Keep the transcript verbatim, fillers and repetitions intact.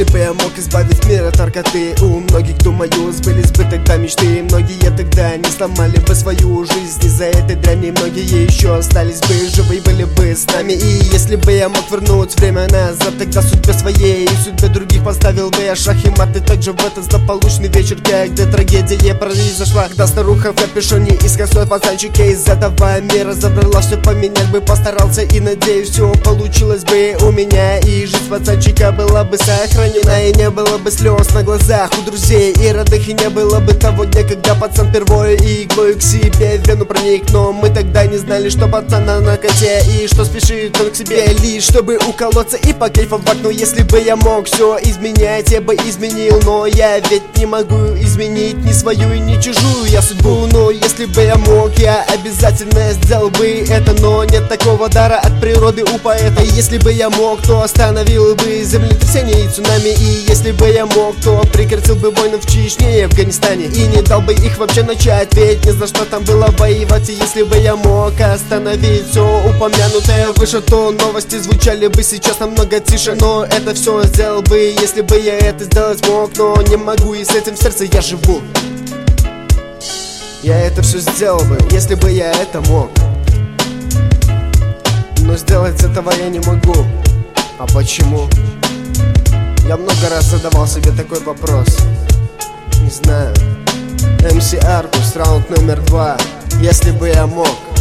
Если бы я мог избавить мир от наркоты, у многих, думаю, сбылись бы тогда мечты. Многие тогда не сломали бы свою жизнь из-за этой дряни. Многие еще остались бы живы и были бы с нами. И если бы я мог вернуть время назад, тогда судьбе своей и судьбе других поставил бы я шах и мат. И также в этот злополучный вечер, когда трагедия произошла, когда старуха в капюшоне и с косой пацанчика из этого мира забрала все, поменять бы постарался. И надеюсь, все получилось бы у меня, и жизнь пацанчика была бы сохранена. И не было бы слез на глазах у друзей и родных, и не было бы того дня, когда пацан впервые иглой к себе в вену проник. Но мы тогда не знали, что пацан на наркоте, и что спешит он к себе лишь чтобы уколоться и покайфовать. Но если бы я мог все изменять, я бы изменил. Но я ведь не могу изменить ни свою и ни чужую я судьбу. Но если бы я мог, я обязательно сделал бы это. Но нет такого дара от природы у поэта. И если бы я мог, то остановил бы землетрясение и цунами. И если бы я мог, то прекратил бы войны в Чечне и Афганистане. И не дал бы их вообще начать, ведь не за что там было воевать. И если бы я мог остановить все упомянутое выше, то новости звучали бы сейчас намного тише. Но это все сделал бы, если бы я это сделать мог. Но не могу, и с этим в сердце я живу. Я это все сделал бы, если бы я это мог. Но сделать этого я не могу. А почему? Я много раз задавал себе такой вопрос. Не знаю. эм си Аркус, раунд номер два. Если бы я мог.